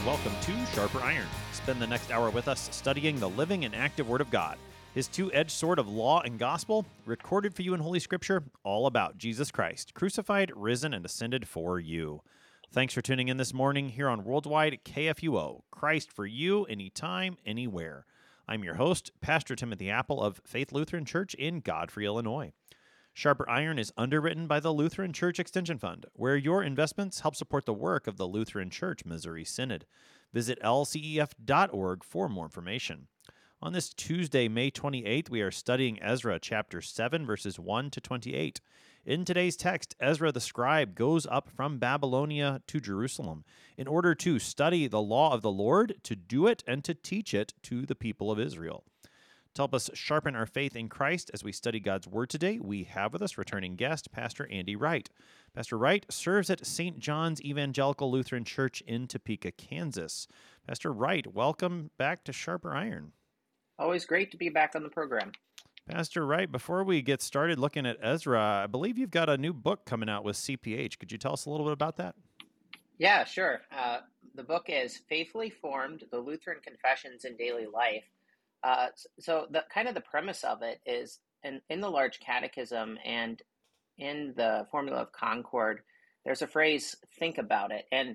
welcome to Sharper Iron. Spend the next hour with us studying the living and active Word of God, His two-edged sword of law and gospel, recorded for you in Holy Scripture, all about Jesus Christ, crucified, risen, and ascended for you. Thanks for tuning in this morning here on Worldwide KFUO, Christ for you, anytime, anywhere. I'm your host, Pastor Timothy Apple of Faith Lutheran Church in Godfrey, Illinois. Sharper Iron is underwritten by the Lutheran Church Extension Fund, where your investments help support the work of the Lutheran Church Missouri Synod. Visit lcef.org for more information. On this Tuesday, May 28th, we are studying Ezra chapter 7, verses 1 to 28. In today's text, Ezra the scribe goes up from Babylonia to Jerusalem in order to study the law of the Lord, to do it, and to teach it to the people of Israel. To help us sharpen our faith in Christ as we study God's Word today, we have with us returning guest, Pastor Andy Wright. Pastor Wright serves at St. John's Evangelical Lutheran Church in Topeka, Kansas. Pastor Wright, welcome back to Sharper Iron. Always great to be back on the program. Pastor Wright, before we get started looking at Ezra, I believe you've got a new book coming out with CPH. Could you tell us a little bit about that? Yeah, sure. The book is Faithfully Formed, The Lutheran Confessions in Daily Life. So the premise of it is in the Large Catechism and in the Formula of Concord, there's a phrase, think about it. And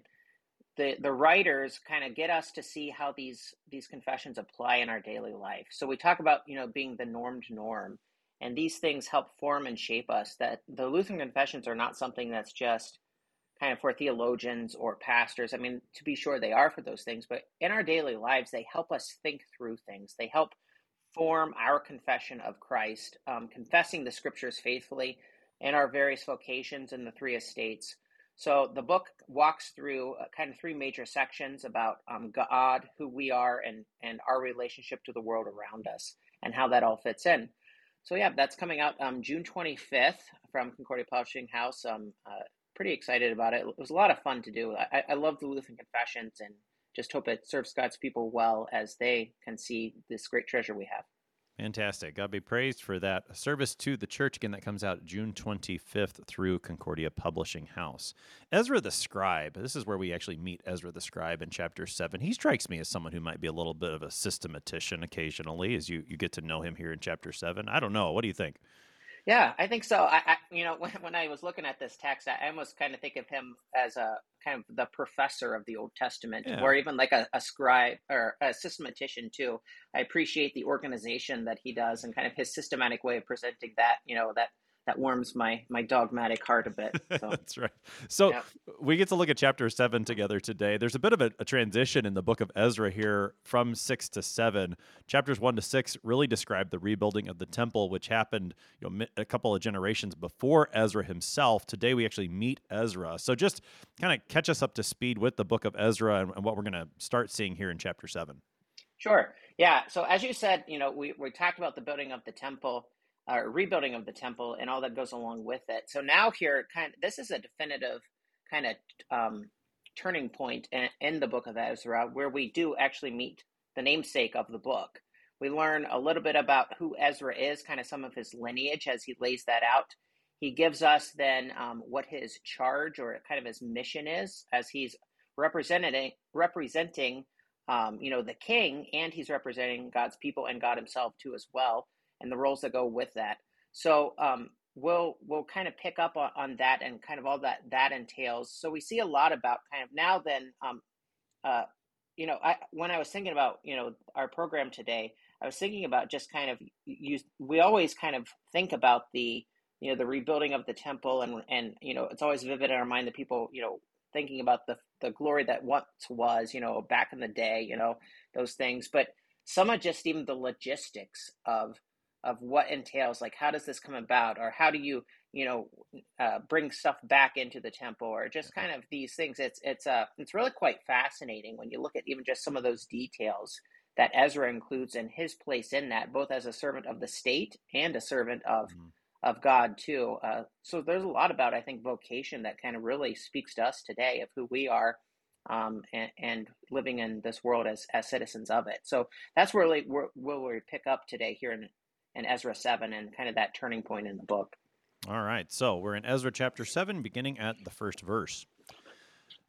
the writers kind of get us to see how these confessions apply in our daily life. So we talk about, being the normed norm, and these things help form and shape us, that the Lutheran confessions are not something that's just kind of for theologians or pastors. I mean, to be sure, they are for those things, but in our daily lives, they help us think through things. They help form our confession of Christ, confessing the scriptures faithfully in our various vocations in the three estates. So the book walks through kind of three major sections about God, who we are, and our relationship to the world around us, and how that all fits in. So yeah, that's coming out June 25th from Concordia Publishing House. Pretty excited about it. It was a lot of fun to do. I love the Lutheran Confessions and just hope it serves God's people well as they can see this great treasure we have. Fantastic. God be praised for that service to the church. Again, that comes out June 25th through Concordia Publishing House. Ezra the Scribe. This is where we actually meet Ezra the Scribe in chapter 7. He strikes me as someone who might be a little bit of a systematician occasionally as you get to know him here in chapter 7. I don't know. What do you think? Yeah, I think so. When I was looking at this text, I almost kind of think of him as a kind of the professor of the Old Testament, or even like a scribe or a systematician too. I appreciate the organization that he does and kind of his systematic way of presenting that, that warms my dogmatic heart a bit. So. That's right. So we get to look at chapter 7 together today. There's a bit of a transition in the book of Ezra here from 6 to 7. Chapters 1 to 6 really describe the rebuilding of the temple, which happened a couple of generations before Ezra himself. Today we actually meet Ezra. So just kind of catch us up to speed with the book of Ezra and what we're going to start seeing here in chapter 7. Sure. Yeah. So as you said, we talked about the building of the temple, rebuilding of the temple, and all that goes along with it. So now here, this is a definitive kind of turning point in the book of Ezra, where we do actually meet the namesake of the book. We learn a little bit about who Ezra is, kind of some of his lineage as he lays that out. He gives us then what his charge or kind of his mission is, as he's representing the king, and he's representing God's people and God himself too as well, and the roles that go with that. So we'll kind of pick up on that and kind of all that entails. So we see a lot about kind of now then, when I was thinking about, our program today, I was thinking about just kind of we always kind of think about the rebuilding of the temple, and it's always vivid in our mind that people, thinking about the glory that once was, back in the day, those things, but some of just even the logistics of what entails, like how does this come about, or how do you bring stuff back into the temple, or just kind of these things. It's really quite fascinating when you look at even just some of those details that Ezra includes in his place in that, both as a servant of the state and a servant of God too. So there's a lot about, I think, vocation that kind of really speaks to us today of who we are, and living in this world as citizens of it. So that's really where we pick up today here in Ezra 7 and kind of that turning point in the book. All right, so we're in Ezra chapter 7, beginning at the first verse.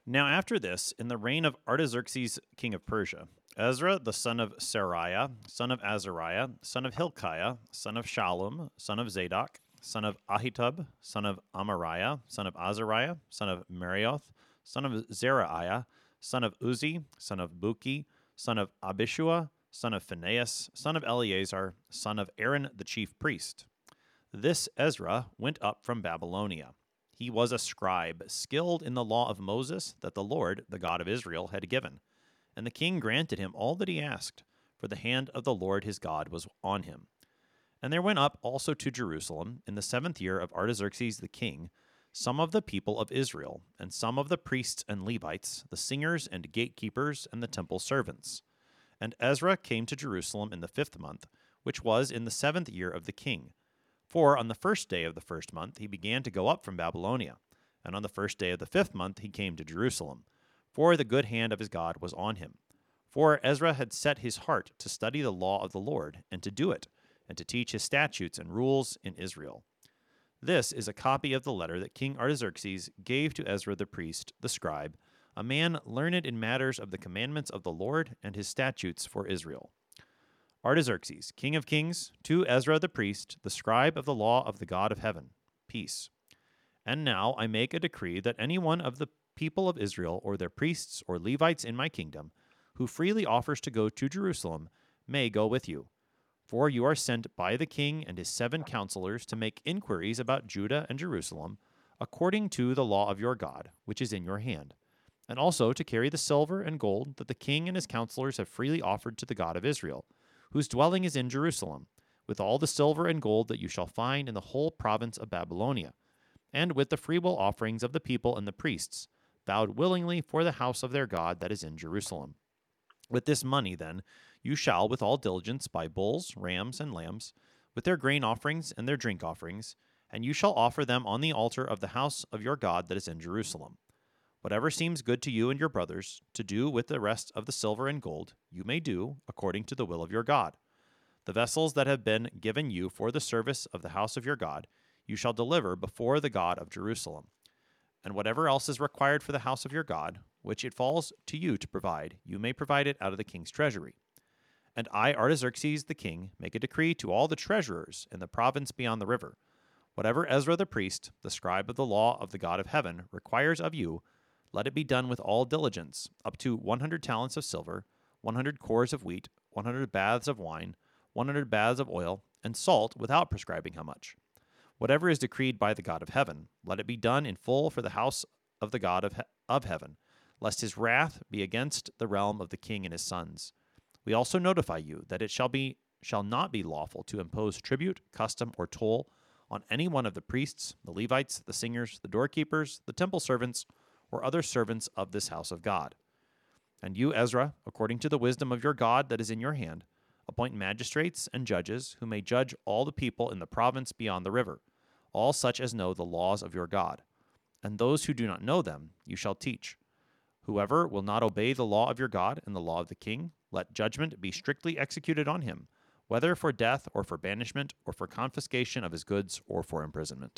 Now, after this, in the reign of Artaxerxes, king of Persia, Ezra, the son of Seraiah, son of Azariah, son of Hilkiah, son of Shallum, son of Zadok, son of Ahitub, son of Amariah, son of Azariah, son of Marioth, son of Zerahiah, son of Uzi, son of Buki, son of Abishua, son of Phinehas, son of Eleazar, son of Aaron the chief priest. This Ezra went up from Babylonia. He was a scribe, skilled in the law of Moses that the Lord, the God of Israel, had given. And the king granted him all that he asked, for the hand of the Lord his God was on him. And there went up also to Jerusalem, in the 7th year of Artaxerxes the king, some of the people of Israel, and some of the priests and Levites, the singers and gatekeepers, and the temple servants. And Ezra came to Jerusalem in the 5th month, which was in the 7th year of the king. For on the 1st day of the 1st month he began to go up from Babylonia, and on the 1st day of the 5th month he came to Jerusalem, for the good hand of his God was on him. For Ezra had set his heart to study the law of the Lord, and to do it, and to teach his statutes and rules in Israel. This is a copy of the letter that King Artaxerxes gave to Ezra the priest, the scribe, a man learned in matters of the commandments of the Lord and his statutes for Israel. Artaxerxes, king of kings, to Ezra the priest, the scribe of the law of the God of heaven, peace. And now I make a decree that any one of the people of Israel, or their priests or Levites in my kingdom, who freely offers to go to Jerusalem, may go with you. For you are sent by the king and his 7 counselors to make inquiries about Judah and Jerusalem, according to the law of your God, which is in your hand, and also to carry the silver and gold that the king and his counselors have freely offered to the God of Israel, whose dwelling is in Jerusalem, with all the silver and gold that you shall find in the whole province of Babylonia, and with the freewill offerings of the people and the priests, vowed willingly for the house of their God that is in Jerusalem. With this money, then, you shall with all diligence buy bulls, rams, and lambs, with their grain offerings and their drink offerings, and you shall offer them on the altar of the house of your God that is in Jerusalem. Whatever seems good to you and your brothers to do with the rest of the silver and gold, you may do according to the will of your God. The vessels that have been given you for the service of the house of your God, you shall deliver before the God of Jerusalem. And whatever else is required for the house of your God, which it falls to you to provide, you may provide it out of the king's treasury. And I, Artaxerxes the king, make a decree to all the treasurers in the province beyond the river. Whatever Ezra the priest, the scribe of the law of the God of heaven, requires of you, let it be done with all diligence, up to 100 talents of silver, 100 cores of wheat, 100 baths of wine, 100 baths of oil, and salt, without prescribing how much. Whatever is decreed by the God of heaven, let it be done in full for the house of the God of heaven, lest his wrath be against the realm of the king and his sons. We also notify you that it shall not be lawful to impose tribute, custom, or toll on any one of the priests, the Levites, the singers, the doorkeepers, the temple servants, or other servants of this house of God. And you, Ezra, according to the wisdom of your God that is in your hand, appoint magistrates and judges who may judge all the people in the province beyond the river, all such as know the laws of your God. And those who do not know them you shall teach. Whoever will not obey the law of your God and the law of the king, let judgment be strictly executed on him, whether for death or for banishment or for confiscation of his goods or for imprisonment.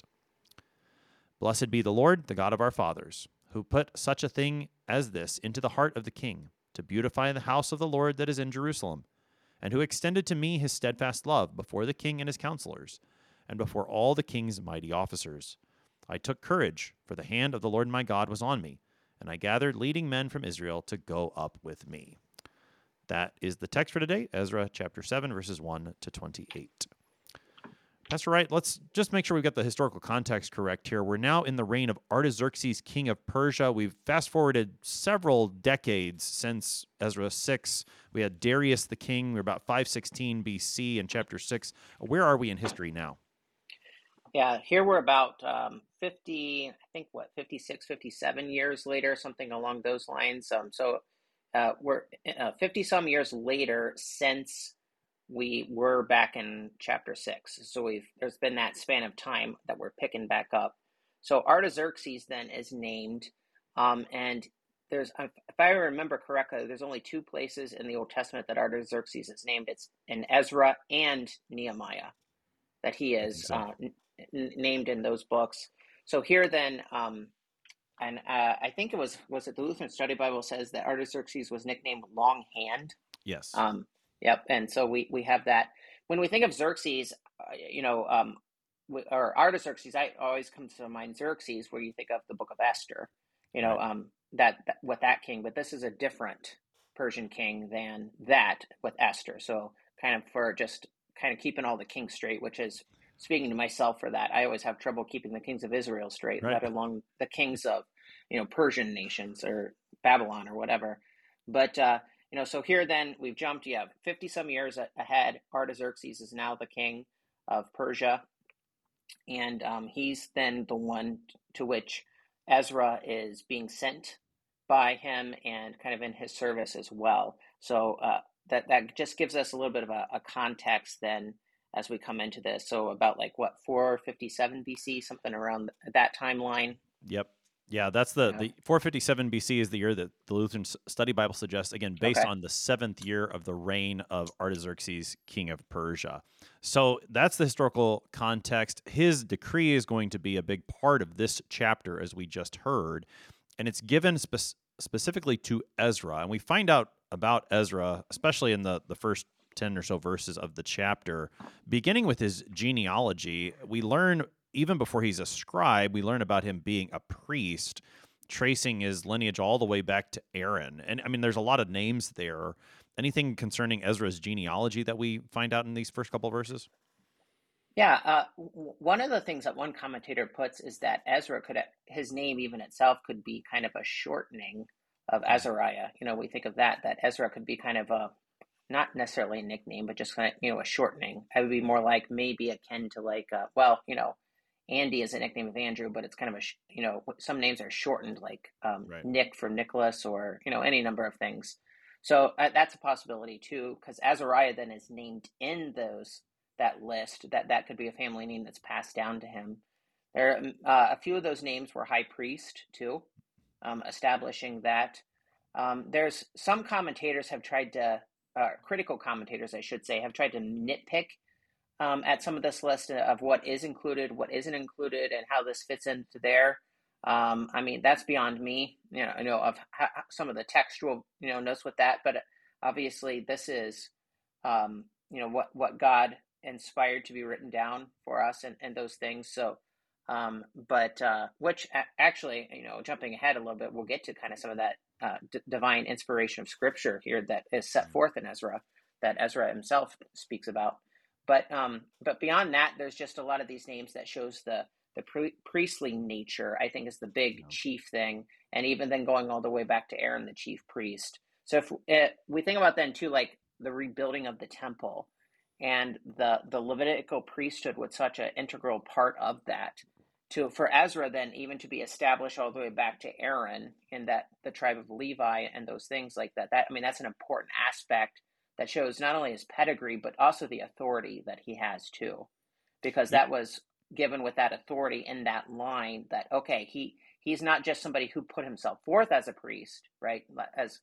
Blessed be the Lord, the God of our fathers, who put such a thing as this into the heart of the king, to beautify the house of the Lord that is in Jerusalem, and who extended to me his steadfast love before the king and his counselors, and before all the king's mighty officers. I took courage, for the hand of the Lord my God was on me, and I gathered leading men from Israel to go up with me. That is the text for today, Ezra chapter 7, verses 1 to 28. Pastor Wright, let's just make sure we've got the historical context correct here. We're now in the reign of Artaxerxes, king of Persia. We've fast-forwarded several decades since Ezra 6. We had Darius the king. We're about 516 BC in chapter 6. Where are we in history now? Yeah, here we're about 56, 57 years later, something along those lines. We're 50-some years later since we were back in chapter 6. So there's been that span of time that we're picking back up. So Artaxerxes then is named, and there's, if I remember correctly, there's only 2 places in the Old Testament that Artaxerxes is named. It's in Ezra and Nehemiah that he is named in those books. So here then, And I think was it the Lutheran Study Bible says that Artaxerxes was nicknamed Long Hand. Yes. Um, yep. And so we have that when we think of Xerxes, or Artaxerxes. I always comes to mind Xerxes, where you think of the Book of Esther. Right. That with that king, but this is a different Persian king than that with Esther. So kind of for just kind of keeping all the kings straight, which is speaking to myself for that. I always have trouble keeping the kings of Israel straight, Right. let alone the kings of Persian nations or Babylon or whatever. But so here then we've jumped, 50 some years ahead. Artaxerxes is now the king of Persia, and he's then the one to which Ezra is being sent by him and kind of in his service as well. So that just gives us a little bit of a context then as we come into this. So about like what 457 BC, something around that timeline. Yep. Yeah, that's the 457 BC is the year that the Lutheran Study Bible suggests, again, based Okay. on the 7th year of the reign of Artaxerxes, king of Persia. So that's the historical context. His decree is going to be a big part of this chapter, as we just heard, and it's given specifically to Ezra. And we find out about Ezra, especially in the first 10 or so verses of the chapter, beginning with his genealogy. We learn even before he's a scribe, we learn about him being a priest, tracing his lineage all the way back to Aaron. And I mean, there's a lot of names there. Anything concerning Ezra's genealogy that we find out in these first couple of verses? Yeah, one of the things that one commentator puts is that Ezra his name even itself could be kind of a shortening of Azariah. We think of that Ezra could be kind of a, not necessarily a nickname, but just kind of, a shortening. I would be more like maybe akin to like, Andy is a nickname of Andrew, but it's kind of some names are shortened like Right. Nick for Nicholas or, any number of things. So that's a possibility too, because Azariah then is named in that list. That could be a family name that's passed down to him. There, a few of those names were high priest too, establishing that. There's some commentators have tried to, critical commentators, I should say, have tried to nitpick at some of this list of what is included, what isn't included, and how this fits into there. I mean, that's beyond me, of some of the textual, notes with that. But obviously, this is, what God inspired to be written down for us and those things. So, which actually, jumping ahead a little bit, we'll get to kind of some of that divine inspiration of Scripture here that is set forth in Ezra, that Ezra himself speaks about. But beyond that, there's just a lot of these names that shows the priestly nature. I think is the big chief thing, and even then going all the way back to Aaron, the chief priest. So if we think about then too, like the rebuilding of the temple, and the Levitical priesthood was such an integral part of that. For Ezra then even to be established all the way back to Aaron in that the tribe of Levi and those things like that. I mean, that's an important aspect that shows not only his pedigree, but also the authority that he has too, because Yep. that was given with that authority in that line that, okay, he's not just somebody who put himself forth as a priest, right? As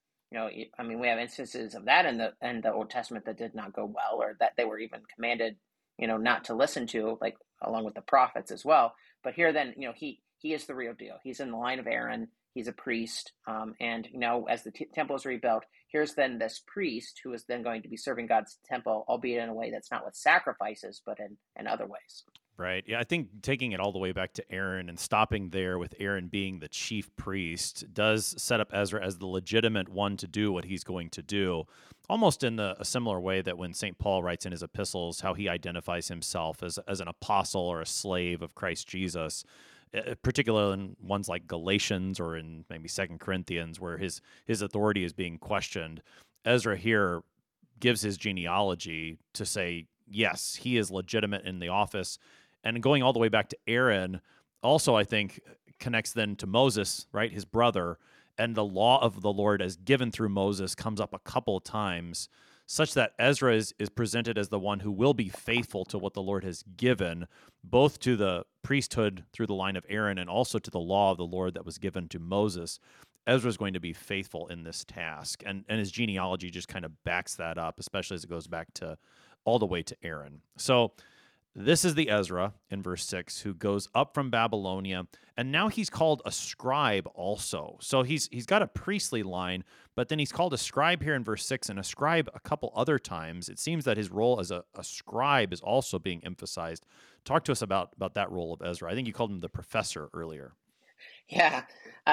I mean, we have instances of that in the Old Testament that did not go well, or that they were even commanded, not to listen to, like along with the prophets as well. But here, then, he is the real deal. He's in the line of Aaron. He's a priest, and as the temple is rebuilt, here's then this priest who is then going to be serving God's temple, albeit in a way that's not with sacrifices, but in other ways. Right. Yeah, I think taking it all the way back to Aaron and stopping there with Aaron being the chief priest does set up Ezra as the legitimate one to do what he's going to do, almost in a similar way that when St. Paul writes in his epistles how he identifies himself as an apostle or a slave of Christ Jesus, particularly in ones like Galatians or in maybe 2 Corinthians where his authority is being questioned. Ezra here gives his genealogy to say, yes, he is legitimate in the office. And going all the way back to Aaron, also, I think, connects then to Moses, right, his brother, and the law of the Lord as given through Moses comes up a couple of times, such that Ezra is presented as the one who will be faithful to what the Lord has given, both to the priesthood through the line of Aaron and also to the law of the Lord that was given to Moses. Ezra is going to be faithful in this task, and his genealogy just kind of backs that up, especially as it goes back to all the way to Aaron. So This is the Ezra in verse 6 who goes up from Babylonia, and now he's called a scribe also. So he's got a priestly line, but then he's called a scribe here in verse 6 and a scribe a couple other times. It seems that his role as a scribe is also being emphasized. Talk to us about that role of Ezra. I think you called him the professor earlier. Yeah.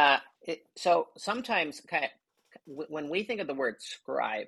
So sometimes when we think of the word scribe,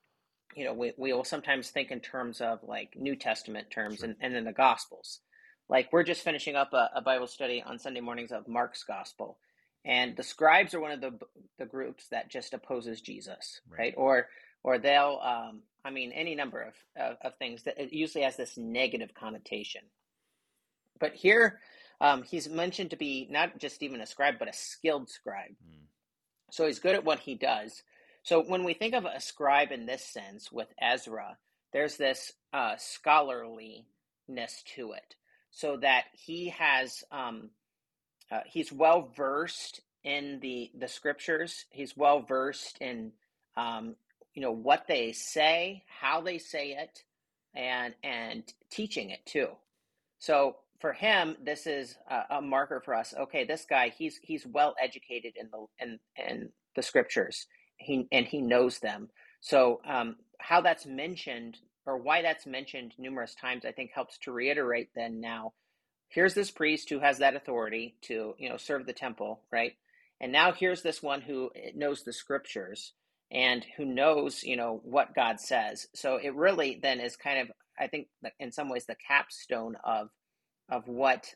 we will sometimes think in terms of like New Testament terms Sure. and in the Gospels. Like we're just finishing up a Bible study on Sunday mornings of Mark's Gospel. And the scribes are one of the groups that just opposes Jesus, right? Or they'll, any number of things that it usually has this negative connotation. But here, he's mentioned to be not just even a scribe, but a skilled scribe. So he's good at what he does. So when we think of a scribe in this sense with Ezra, there's this scholarliness to it, so that he has he's well versed in the scriptures. He's well versed in what they say, how they say it, and teaching it too. So for him, this is a marker for us. Okay, this guy, he's well educated in the scriptures. He knows them. So how that's mentioned or why that's mentioned numerous times, I think helps to reiterate then now, here's this priest who has that authority to serve the temple, right? And now here's this one who knows the scriptures and who knows what God says. So it really then is kind of, I think, in some ways the capstone of what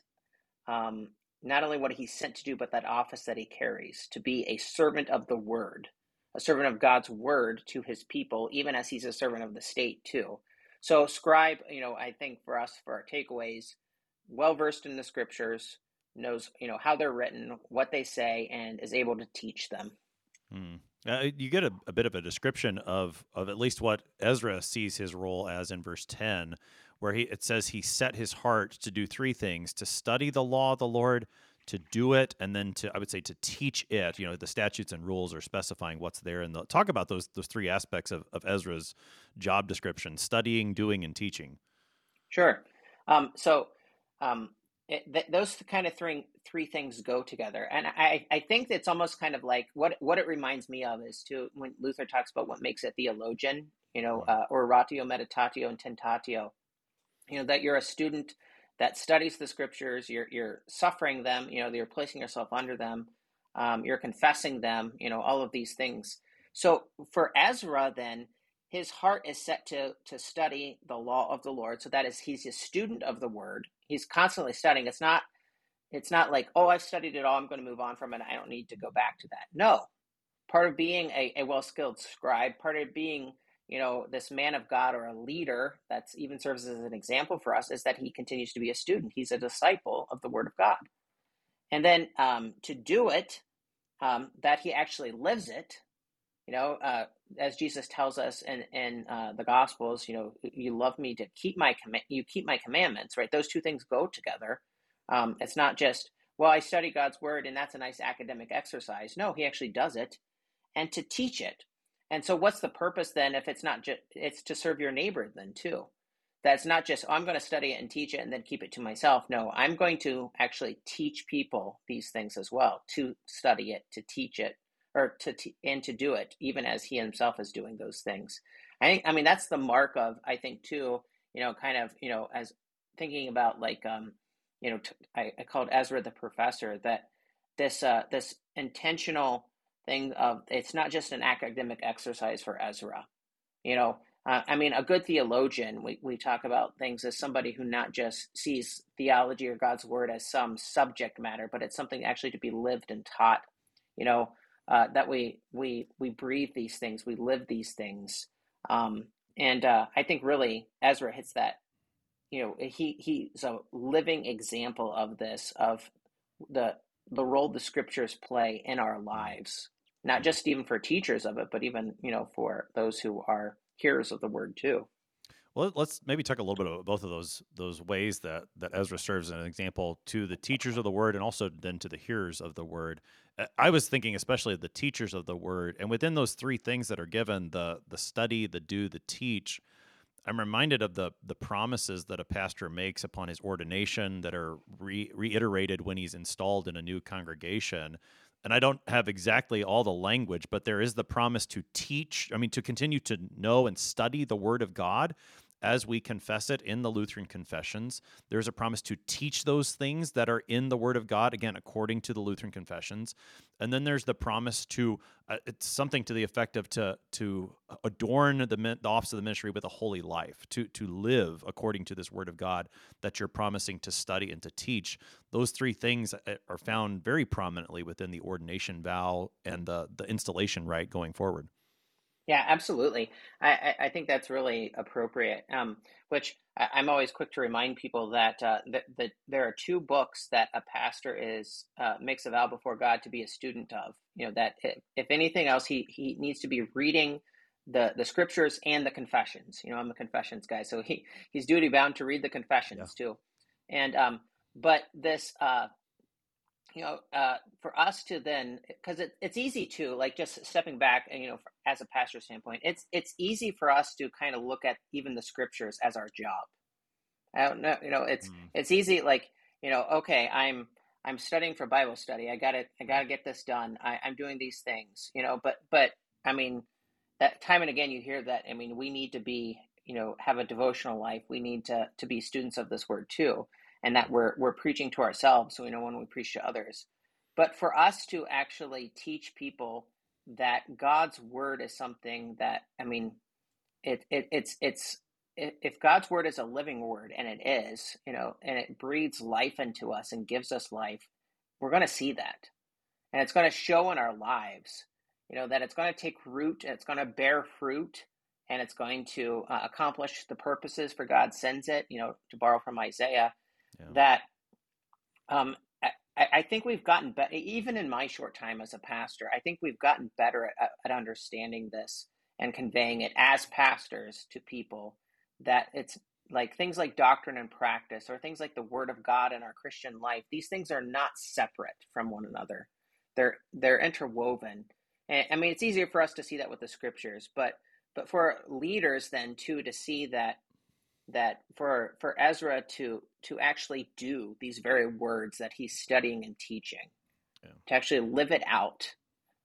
not only what he's sent to do, but that office that he carries, to be a servant of the word, a servant of God's word to his people, even as he's a servant of the state too. So scribe, I think for us, for our takeaways, well versed in the scriptures, knows how they're written, what they say, and is able to teach them. You get a bit of a description of at least what Ezra sees his role as in verse 10, where it says he set his heart to do three things: to study the law of the Lord, to do it, and then I would say to teach it. The statutes and rules are specifying what's there. And talk about those three aspects of Ezra's job description: studying, doing, and teaching. Sure. Those kind of three things go together, and I think it's almost kind of like what it reminds me of is when Luther talks about what makes a theologian, oratio, meditatio, and tentatio. That you're a student that studies the scriptures, you're suffering them, you're placing yourself under them, you're confessing them, all of these things. So for Ezra, then, his heart is set to study the law of the Lord. So that is, he's a student of the word. He's constantly studying. It's not like, oh, I've studied it all, I'm going to move on from it, I don't need to go back to that. No. Part of being a well-skilled scribe, part of being this man of God or a leader that even serves as an example for us, is that he continues to be a student. He's a disciple of the Word of God. And then to do it, that he actually lives it, as Jesus tells us in the Gospels, you love me to keep you keep my commandments, right? Those two things go together. It's not just, well, I study God's Word and that's a nice academic exercise. No, he actually does it, and to teach it. And so what's the purpose then if it's not just, it's to serve your neighbor then too. That's not just, oh, I'm going to study it and teach it and then keep it to myself. No, I'm going to actually teach people these things as well, to study it, to teach it, or and to do it, even as he himself is doing those things. I mean, that's the mark of, I think too, as thinking about like, I called Ezra the professor, that this intentional thing of, it's not just an academic exercise for Ezra. A good theologian, we talk about things as somebody who not just sees theology or God's word as some subject matter, but it's something actually to be lived and taught. That we breathe these things, we live these things, and I think really Ezra hits that. He's a living example of this, of the role the scriptures play in our lives. Not just even for teachers of it, but even, for those who are hearers of the word too. Well, let's maybe talk a little bit about both of those ways that Ezra serves as an example to the teachers of the word and also then to the hearers of the word. I was thinking especially of the teachers of the word, and within those three things that are given, the study, the do, the teach, I'm reminded of the promises that a pastor makes upon his ordination that are reiterated when he's installed in a new congregation. And I don't have exactly all the language, but there is the promise to teach, I mean, to continue to know and study the Word of God as we confess it in the Lutheran confessions. There's a promise to teach those things that are in the Word of God, again, according to the Lutheran confessions. And then there's the promise to, it's something to the effect of to adorn the office of the ministry with a holy life, to live according to this Word of God that you're promising to study and to teach. Those three things are found very prominently within the ordination vow and the installation rite going forward. Yeah, absolutely. I think that's really appropriate. I'm always quick to remind people that there are two books that a pastor is makes a vow before God to be a student of. You know that if anything else, he needs to be reading the scriptures and the confessions. You know, I'm a confessions guy, so he's duty bound to read the Yeah. confessions too. And but this for us to then, because it's easy to like just stepping back and as a pastor standpoint, it's easy for us to kind of look at even the scriptures as our job. I don't know, Mm. it's easy, like, okay, I'm studying for Bible study. I gotta get this done. I'm doing these things, but I mean, that time and again you hear that. I mean, we need to be, have a devotional life. We need to be students of this word too, and that we're preaching to ourselves, so we know when we preach to others. But for us to actually teach people that God's word is something that, I mean, it's if God's word is a living word, and it is, and it breathes life into us and gives us life, we're going to see that, and it's going to show in our lives, that it's going to take root, and it's going to bear fruit, and it's going to accomplish the purposes for God sends it. To borrow from Isaiah, Yeah. that um, I think we've gotten better, even in my short time as a pastor. I think we've gotten better at understanding this and conveying it as pastors to people, that it's like things like doctrine and practice, or things like the Word of God in our Christian life. These things are not separate from one another. They're interwoven. And I mean, it's easier for us to see that with the scriptures, but for leaders then too, to see that for Ezra to actually do these very words that he's studying and teaching, Yeah. to actually live it out.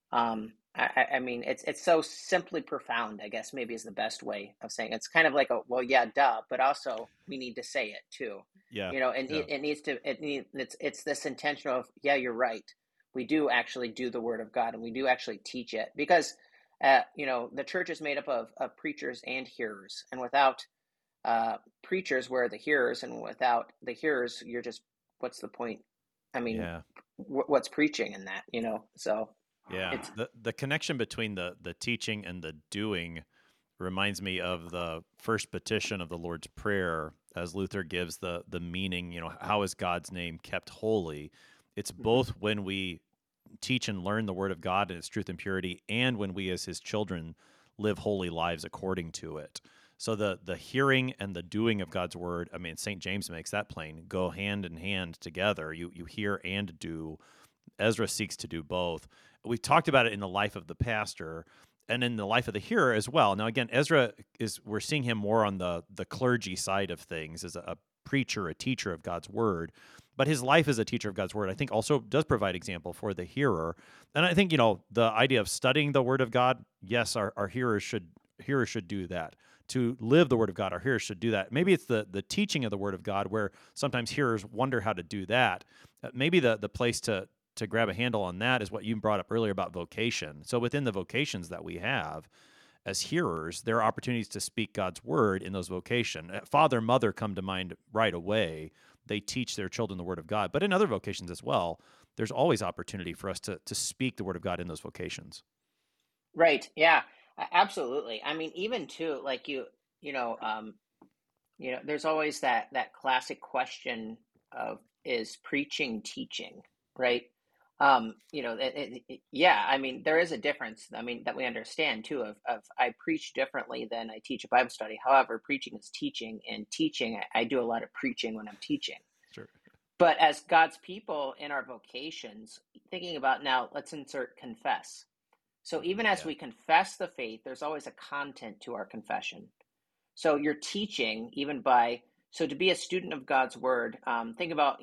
I mean, it's so simply profound, I guess maybe is the best way of saying it. It's kind of like a, well, yeah, duh, but also we need to say it too. Yeah. And Yeah. it's this intention of, yeah, you're right. We do actually do the word of God, and we do actually teach it, because the church is made up of preachers and hearers, and without preachers, where are the hearers, and without the hearers, you're just, what's the point? I mean, Yeah. what's preaching in that, so Yeah. it's The connection between the teaching and the doing reminds me of the first petition of the Lord's Prayer, as Luther gives the meaning, how is God's name kept holy? It's mhm. both when we teach and learn the word of God and its truth and purity, and when we as his children live holy lives according to it. So the hearing and the doing of God's word, I mean, St. James makes that plain, go hand in hand together. You hear and do. Ezra seeks to do both. We've talked about it in the life of the pastor and in the life of the hearer as well. Now, again, Ezra we're seeing him more on the clergy side of things as a preacher, a teacher of God's word. But his life as a teacher of God's word, I think, also does provide example for the hearer. And I think, the idea of studying the word of God, yes, our hearers should do that. To live the word of God, our hearers should do that. Maybe it's the teaching of the word of God, where sometimes hearers wonder how to do that. Maybe the place to grab a handle on that is what you brought up earlier about vocation. So within the vocations that we have as hearers, there are opportunities to speak God's word in those vocations. Father, mother come to mind right away. They teach their children the word of God. But in other vocations as well, there's always opportunity for us to speak the word of God in those vocations. Right, yeah, absolutely. I mean, even too, like you know there's always that classic question of, is preaching teaching, right? Yeah, I mean, there is a difference, I mean, that we understand too, of I preach differently than I teach a Bible study. However, preaching is teaching, and teaching, I do a lot of preaching when I'm teaching. Sure. But as God's people in our vocations, thinking about, now let's insert confess. So even as Yeah. we confess the faith, there's always a content to our confession. So you're teaching even by, so to be a student of God's word, think about,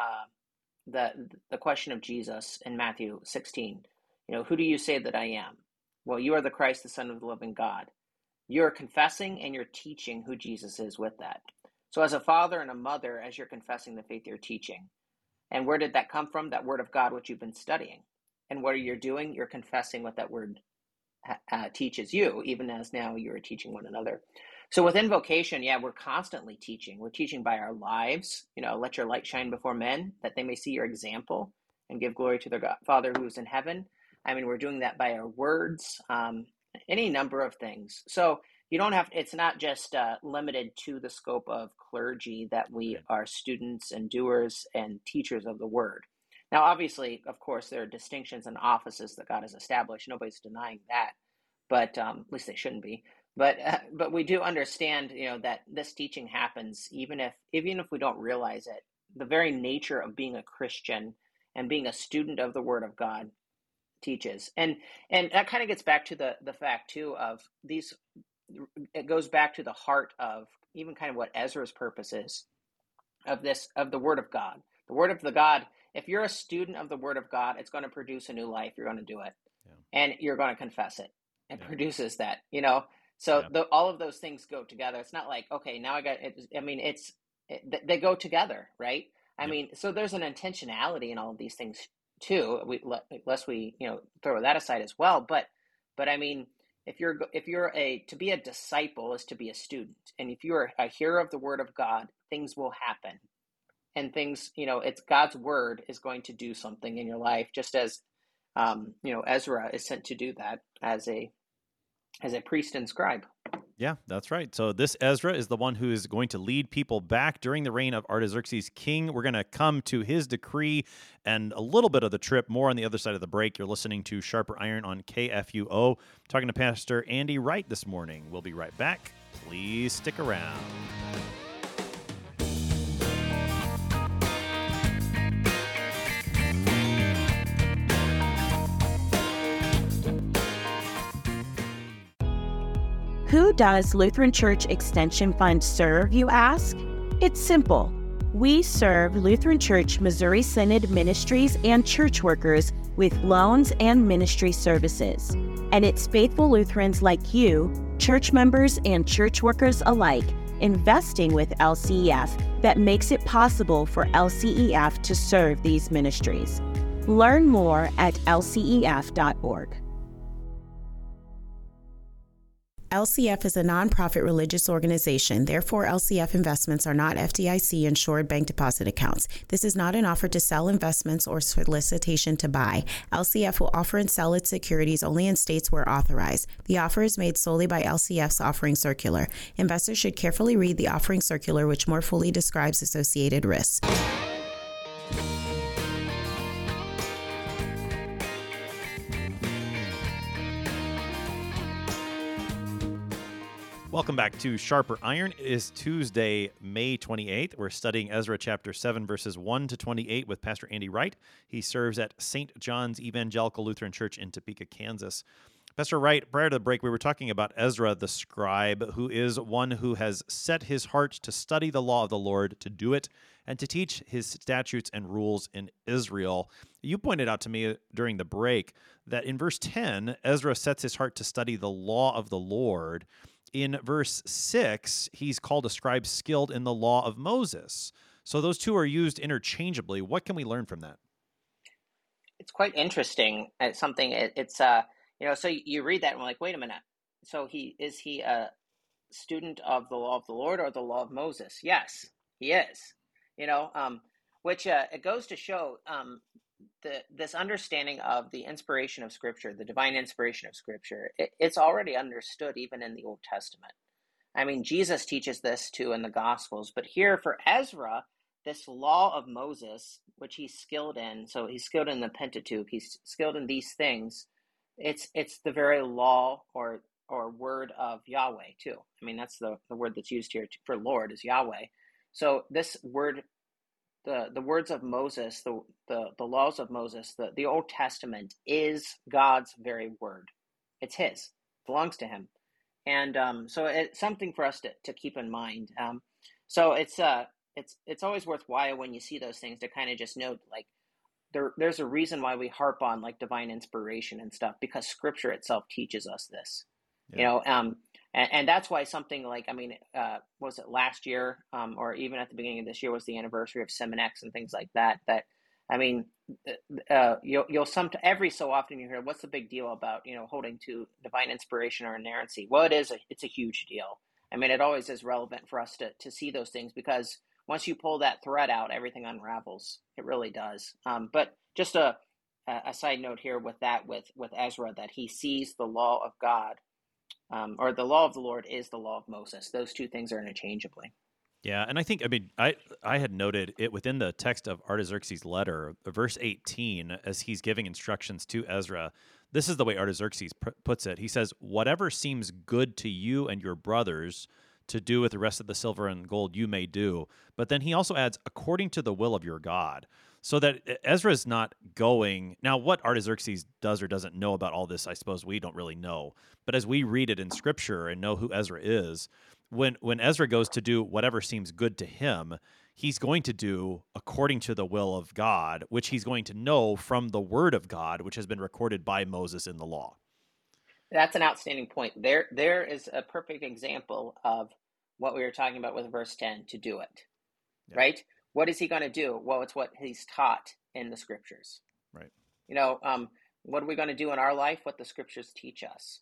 the question of Jesus in Matthew 16. Who do you say that I am? Well, you are the Christ, the Son of the living God. You're confessing and you're teaching who Jesus is with that. So as a father and a mother, as you're confessing the faith, you're teaching. And where did that come from? That word of God, which you've been studying. And what are you doing? You're confessing what that word teaches you, even as now you're teaching one another. So within vocation, we're constantly teaching. We're teaching by our lives. Let your light shine before men, that they may see your example and give glory to their Father who is in heaven. We're doing that by our words, any number of things. So you don't have, it's not just limited to the scope of clergy, that we are students and doers and teachers of the word. Now, obviously, of course, there are distinctions and offices that God has established. Nobody's denying that, but at least they shouldn't be. But we do understand, that this teaching happens even if we don't realize it. The very nature of being a Christian and being a student of the Word of God teaches, and that kind of gets back to the fact too of these. It goes back to the heart of even kind of what Ezra's purpose is of the Word of God. The Word of the God. If you're a student of the Word of God, it's going to produce a new life. You're going to do it, and you're going to confess it. It produces that, So all of those things go together. It's not like, okay, now I got it. They go together, right? So there's an intentionality in all of these things too. Lest we throw that aside as well. But if you're to be a disciple is to be a student, and if you're a hearer of the Word of God, things will happen, and things it's God's word is going to do something in your life, just as Ezra is sent to do that as a priest and scribe. Yeah, that's right. So this Ezra is the one who is going to lead people back during the reign of Artaxerxes king. We're going to come to his decree and a little bit of the trip more on the other side of the break. You're listening to Sharper Iron on KFUO. Talking to Pastor Andy Wright this morning. We'll be right back. Please stick around. Who does Lutheran Church Extension Fund serve, you ask? It's simple. We serve Lutheran Church Missouri Synod ministries and church workers with loans and ministry services. And it's faithful Lutherans like you, church members and church workers alike, investing with LCEF that makes it possible for LCEF to serve these ministries. Learn more at lcef.org. LCF is a nonprofit religious organization. Therefore, LCF investments are not FDIC-insured bank deposit accounts. This is not an offer to sell investments or solicitation to buy. LCF will offer and sell its securities only in states where authorized. The offer is made solely by LCF's offering circular. Investors should carefully read the offering circular, which more fully describes associated risks. Welcome back to Sharper Iron. It is Tuesday, May 28th. We're studying Ezra chapter 7, verses 1 to 28 with Pastor Andy Wright. He serves at St. John's Evangelical Lutheran Church in Topeka, Kansas. Pastor Wright, prior to the break, we were talking about Ezra the scribe, who is one who has set his heart to study the law of the Lord, to do it, and to teach his statutes and rules in Israel. You pointed out to me during the break that in verse 10, Ezra sets his heart to study the law of the Lord. In verse 6, he's called a scribe skilled in the law of Moses. So those two are used interchangeably. What can we learn from that? It's quite interesting. It's something, so you read that and we're like, wait a minute. So is he a student of the law of the Lord or the law of Moses? Yes, he is. Which it goes to show this understanding of the inspiration of Scripture, the divine inspiration of Scripture. It's already understood even in the Old Testament. Jesus teaches this too in the Gospels, but here for Ezra, this law of Moses, which he's skilled in, so he's skilled in the Pentateuch, he's skilled in these things. It's the very law or word of Yahweh too. That's the word that's used here for Lord is Yahweh. So this word, the words of Moses, the laws of Moses, the Old Testament is God's very word. It's his, belongs to him. And so it's something for us to keep in mind. So it's always worthwhile when you see those things to kind of just note, like, there's a reason why we harp on like divine inspiration and stuff, because Scripture itself teaches us this. Yeah. And that's why something like, I mean, was it last year, or even at the beginning of this year was the anniversary of Seminex and things like that. I mean, you'll every so often you hear, what's the big deal about, holding to divine inspiration or inerrancy? Well, it's a huge deal. I mean, it always is relevant for us to see those things, because once you pull that thread out, everything unravels. It really does. But just a side note here with Ezra, that he sees the law of God, or the law of the Lord is the law of Moses. Those two things are interchangeably. Yeah, and I had noted it within the text of Artaxerxes' letter, verse 18, as he's giving instructions to Ezra. This is the way Artaxerxes puts it. He says, "Whatever seems good to you and your brothers to do with the rest of the silver and gold, you may do." But then he also adds, "according to the will of your God." So that Ezra is not going... Now, what Artaxerxes does or doesn't know about all this, I suppose we don't really know. But as we read it in Scripture and know who Ezra is, when Ezra goes to do whatever seems good to him, he's going to do according to the will of God, which he's going to know from the word of God, which has been recorded by Moses in the law. That's an outstanding point. There is a perfect example of what we were talking about with verse 10, to do it, right? What is he going to do? Well, it's what he's taught in the Scriptures. Right. What are we going to do in our life? What the Scriptures teach us,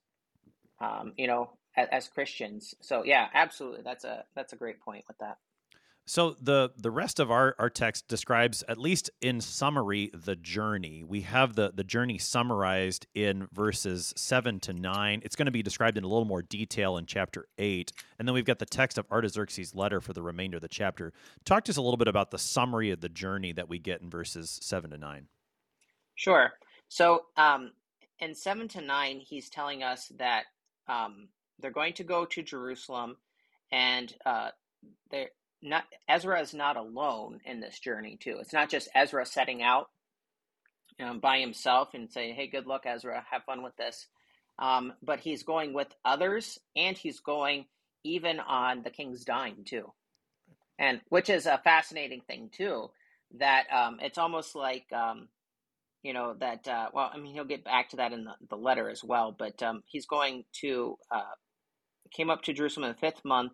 as Christians. So yeah, absolutely. That's a great point with that. So the rest of our text describes, at least in summary, the journey. We have the journey summarized in verses 7 to 9. It's going to be described in a little more detail in chapter 8. And then we've got the text of Artaxerxes' letter for the remainder of the chapter. Talk to us a little bit about the summary of the journey that we get in verses 7 to 9. Sure. So in 7 to 9, he's telling us that they're going to go to Jerusalem, and Ezra is not alone in this journey too. It's not just Ezra setting out by himself and saying, "Hey, good luck, Ezra. Have fun with this." But he's going with others, and he's going even on the king's dime too, and which is a fascinating thing too. That it's almost like he'll get back to that in the letter as well. But he's going to came up to Jerusalem in the 5th month,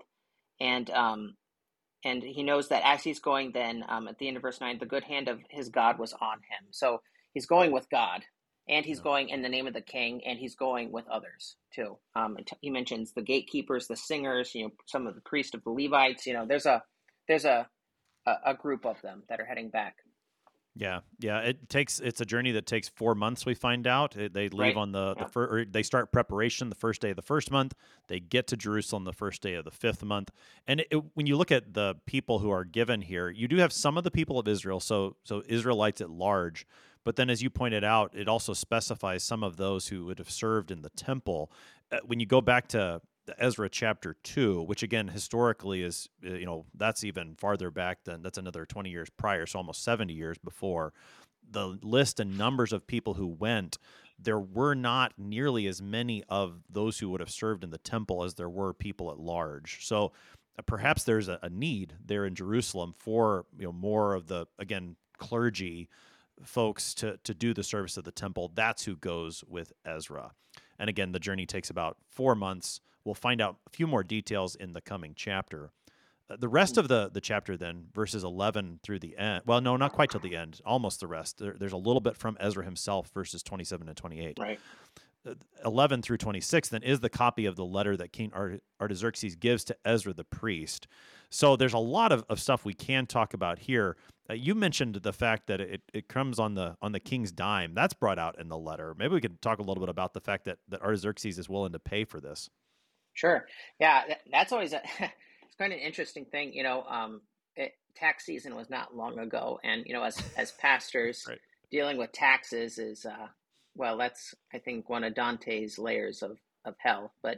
and he knows that as he's going, then at the end of verse 9, the good hand of his God was on him. So he's going with God, and he's going in the name of the king, and he's going with others too. He mentions the gatekeepers, the singers, some of the priests of the Levites. There's a group of them that are heading back. Yeah. It's a journey that takes 4 months. We find out they leave on they start preparation the first day of the 1st month. They get to Jerusalem the first day of the 5th month. And when you look at the people who are given here, you do have some of the people of Israel, so Israelites at large. But then, as you pointed out, it also specifies some of those who would have served in the temple. When you go back to Ezra chapter 2, which again historically is, that's even farther back that's another 20 years prior, so almost 70 years before. The list and numbers of people who went, there were not nearly as many of those who would have served in the temple as there were people at large. So perhaps there's a need there in Jerusalem for more of the, again, clergy folks to do the service of the temple. That's who goes with Ezra. And again, the journey takes about 4 months. We'll find out a few more details in the coming chapter. The rest of the chapter then, verses 11 through the end, well, no, not quite till the end, almost the rest. There's a little bit from Ezra himself, verses 27 and 28. Right. 11 through 26 then is the copy of the letter that King Artaxerxes gives to Ezra the priest. So there's a lot of stuff we can talk about here. You mentioned the fact that it comes on the king's dime. That's brought out in the letter. Maybe we could talk a little bit about the fact that Artaxerxes is willing to pay for this. Sure. Yeah, that's always it's kind of an interesting thing. Tax season was not long ago, and as pastors, right. Dealing with taxes is that's, I think, one of Dante's layers of hell. But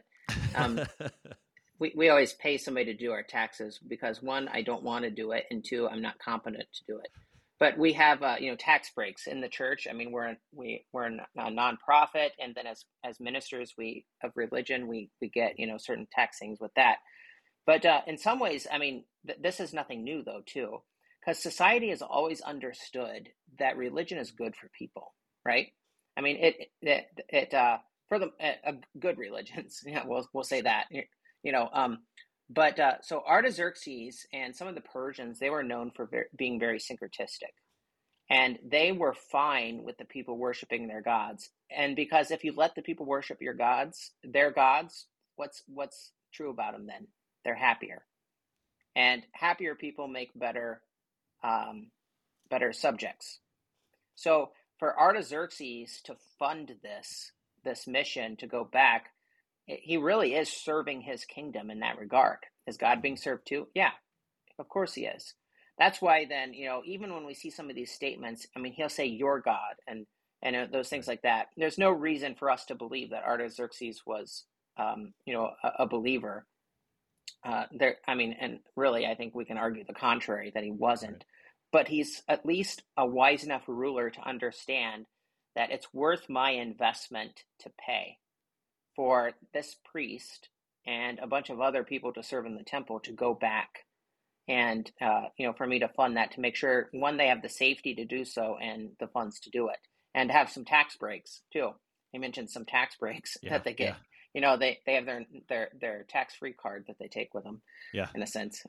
we always pay somebody to do our taxes because, 1, I don't want to do it, and 2, I'm not competent to do it. but we have tax breaks in the church. I mean, we're a nonprofit, and then as ministers of religion, we get certain tax things with that. But in some ways, I mean, this is nothing new though too, because society has always understood that religion is good for people, right? I mean, for the good religions, we'll say that, But so Artaxerxes and some of the Persians, they were known for being very syncretistic. And they were fine with the people worshiping their gods. And because if you let the people worship their gods, what's true about them then? They're happier. And happier people make better subjects. So for Artaxerxes to fund this mission to go back, he really is serving his kingdom in that regard. Is God being served too? Yeah, of course he is. That's why then, even when we see some of these statements, I mean, he'll say your God and those things like that. There's no reason for us to believe that Artaxerxes was, a believer. And really, I think we can argue the contrary, that he wasn't. But he's at least a wise enough ruler to understand that it's worth my investment to pay for this priest and a bunch of other people to serve in the temple to go back. And, for me to fund that, to make sure, one, they have the safety to do so and the funds to do it, and have some tax breaks too. He mentioned some tax breaks that they get. Yeah. They have their tax-free card that they take with them, in a sense.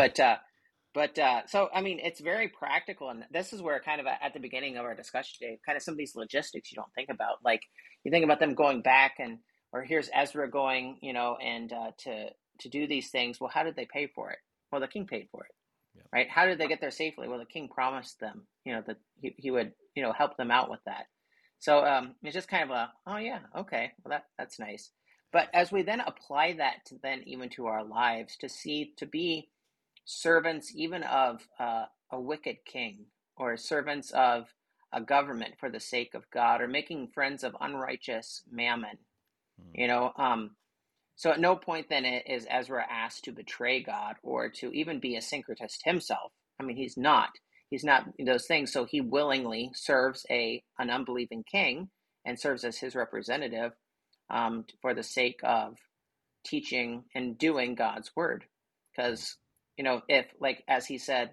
So, I mean, it's very practical. And this is where kind of at the beginning of our discussion today, kind of some of these logistics you don't think about. Like you think about them going back or here's Ezra going, and to do these things. Well, how did they pay for it? Well, the king paid for it, right? How did they get there safely? Well, the king promised them, that he would, help them out with that. So it's just kind of okay, well that's nice. But as we then apply that to then even to our lives, to be servants even of a wicked king, or servants of a government for the sake of God, or making friends of unrighteous mammon, So at no point then is Ezra asked to betray God or to even be a syncretist himself. I mean, he's not those things. So he willingly serves an unbelieving king and serves as his representative for the sake of teaching and doing God's word. Because, if, like, as you said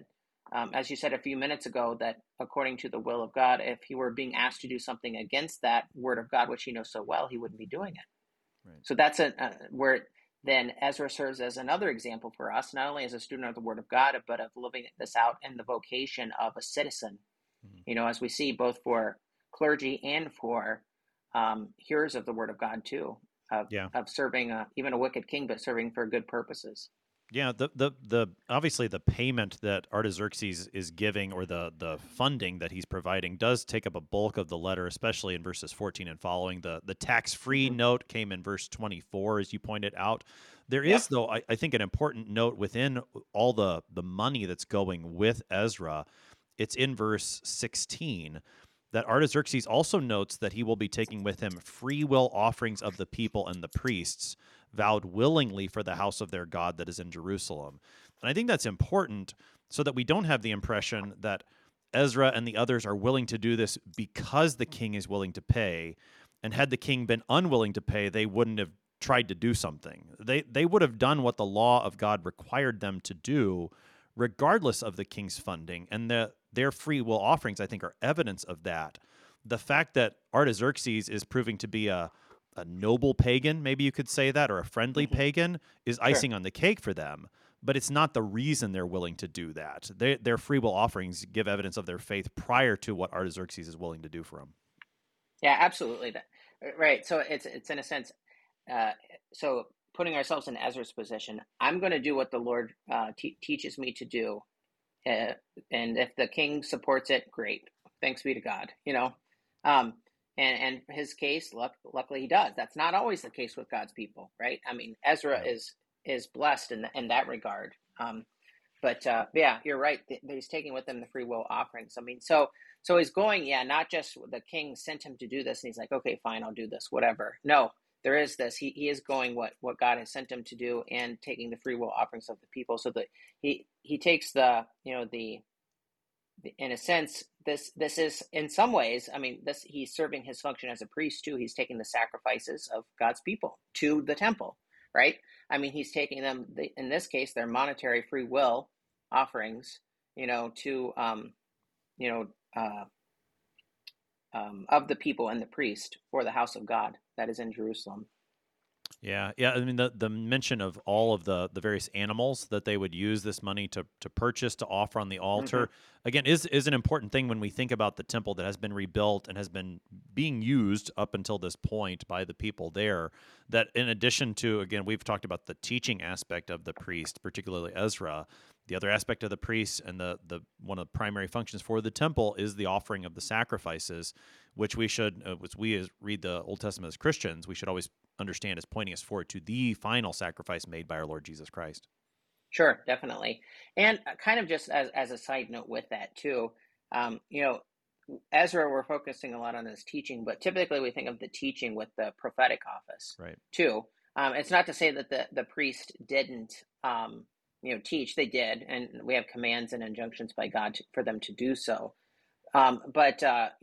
a few minutes ago, that according to the will of God, if he were being asked to do something against that word of God, which he knows so well, he wouldn't be doing it. Right. So that's where then Ezra serves as another example for us, not only as a student of the Word of God, but of living this out in the vocation of a citizen. Mm-hmm. As we see both for clergy and for hearers of the Word of God too, of serving even a wicked king, but serving for good purposes. Yeah, the obviously the payment that Artaxerxes is giving, or the funding that he's providing, does take up a bulk of the letter, especially in verses 14 and following. The tax-free note came in verse 24, as you pointed out. There is, though, I think, an important note within all the money that's going with Ezra. It's in verse 16 that Artaxerxes also notes that he will be taking with him free will offerings of the people and the priests, vowed willingly for the house of their God that is in Jerusalem. And I think that's important so that we don't have the impression that Ezra and the others are willing to do this because the king is willing to pay. And had the king been unwilling to pay, they wouldn't have tried to do something. They would have done what the law of God required them to do, regardless of the king's funding. And their free will offerings, I think, are evidence of that. The fact that Artaxerxes is proving to be a noble pagan, maybe you could say that, or a friendly pagan, is icing on the cake for them. But it's not the reason they're willing to do that. Their free will offerings give evidence of their faith prior to what Artaxerxes is willing to do for them. Yeah, absolutely. Right. So it's in a sense, so putting ourselves in Ezra's position, I'm going to do what the Lord teaches me to do. And if the king supports it, great. Thanks be to God, And his case, luckily he does. That's not always the case with God's people, right? I mean, Ezra is blessed in that regard. But you're right. He's taking with him the free will offerings. I mean, so he's going, not just the king sent him to do this, and he's like, okay, fine, I'll do this, whatever. No, there is this. He is going what God has sent him to do, and taking the free will offerings of the people, so that he takes the in a sense, this is in some ways, I mean, this he's serving his function as a priest too. He's taking the sacrifices of God's people to the temple, right? I mean, he's taking them, in this case, their monetary free will offerings, to you know, of the people and the priest for the house of God that is in Jerusalem. Yeah, yeah. I mean, the mention of all of the various animals that they would use this money to purchase to offer on the altar, again, is an important thing when we think about the temple that has been rebuilt and has been being used up until this point by the people there. That in addition to, again, we've talked about the teaching aspect of the priest, particularly Ezra. The other aspect of the priest and the one of the primary functions for the temple is the offering of the sacrifices, which we should, read the Old Testament as Christians, we should always understand as pointing us forward to the final sacrifice made by our Lord Jesus Christ. Sure, definitely. And kind of just as a side note with that too, Ezra, we're focusing a lot on his teaching, but typically we think of the teaching with the prophetic office, right? Too. It's not to say that the priest didn't, teach. They did, and we have commands and injunctions by God for them to do so. But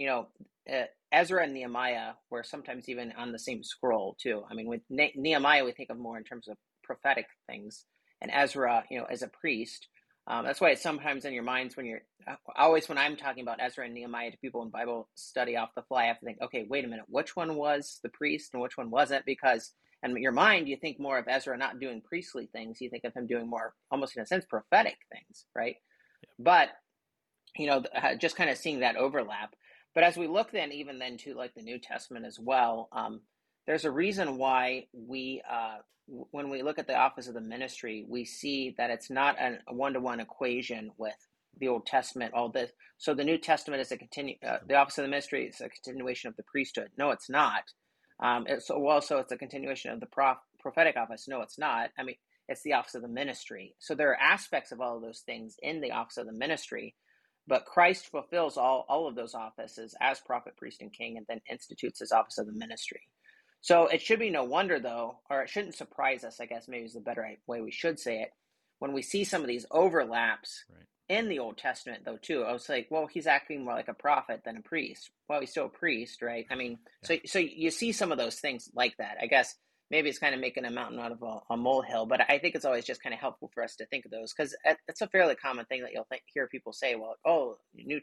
Ezra and Nehemiah were sometimes even on the same scroll too. I mean, with Nehemiah, we think of more in terms of prophetic things, and Ezra, as a priest. That's why it's sometimes in your minds when I'm talking about Ezra and Nehemiah to people in Bible study off the fly, I have to think, okay, wait a minute, which one was the priest and which one wasn't? Because in your mind, you think more of Ezra not doing priestly things. You think of him doing more, almost in a sense, prophetic things, right? Yeah. But, just kind of seeing that overlap. But as we look even to like the New Testament as well, there's a reason why when we look at the office of the ministry, we see that it's not a one-to-one equation with the Old Testament, all this. So the New Testament is the office of the ministry is a continuation of the priesthood. No, it's not. It's a continuation of the prophetic office. No, it's not. I mean, it's the office of the ministry. So there are aspects of all of those things in the office of the ministry, but Christ fulfills all of those offices as prophet, priest, and king, and then institutes his office of the ministry. So it should be no wonder, though, or it shouldn't surprise us, I guess maybe is the better way we should say it, when we see some of these overlaps in the Old Testament, though, too. I was like, well, he's acting more like a prophet than a priest. Well, he's still a priest, right? I mean, so you see some of those things like that. I guess maybe it's kind of making a mountain out of a molehill, but I think it's always just kind of helpful for us to think of those, because it's a fairly common thing that you'll hear people say, well, oh,